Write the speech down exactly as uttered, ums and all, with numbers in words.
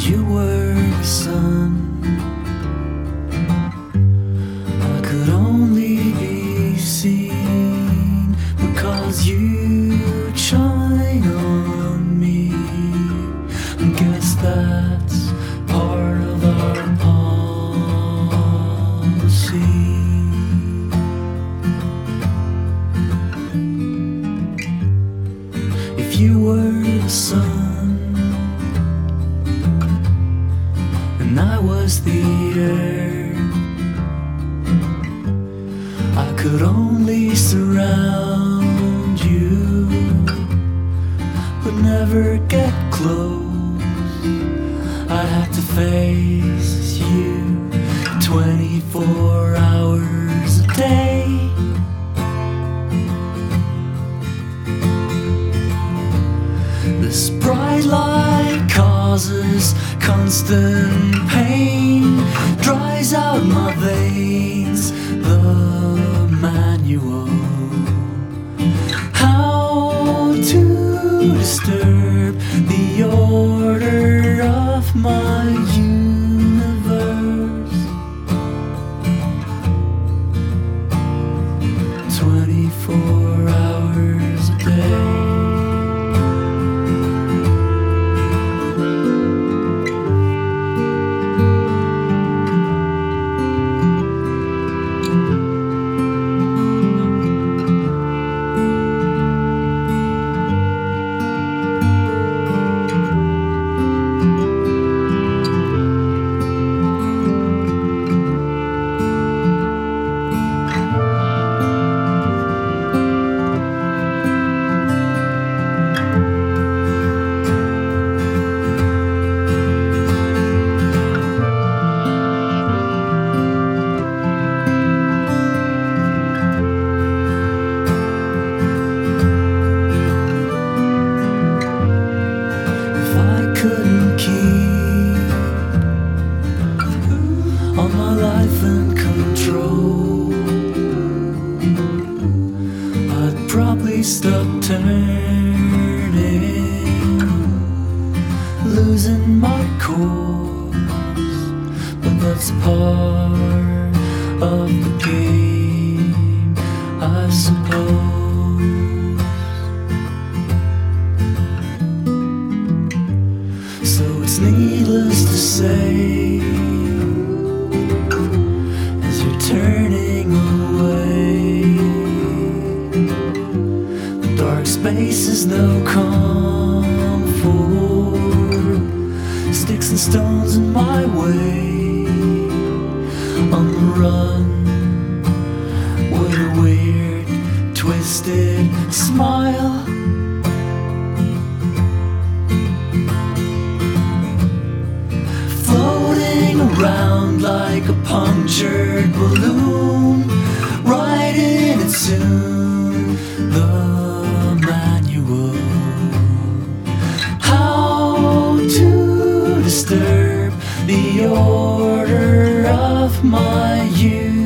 you were the sun, I could only be seen because you shine on me. I guess that's part of our policy. If you were the sun and I was the air, I could only surround you but never get close. I'd have to face you twenty-four hours a day. This bright light causes constant pain, dries out my veins. The manual, how to disturb the order of my universe. Twenty-four hours a day. Couldn't keep all my life in control, I'd probably stop turning, losing my course. But that's part of the game, I suppose. So it's needless to say, as you're turning away, the dark space is no comfort, sticks and stones in my way, on the run with a weird twisted smile. Around like a punctured balloon, writing it soon. The manual, how to disturb the order of my youth.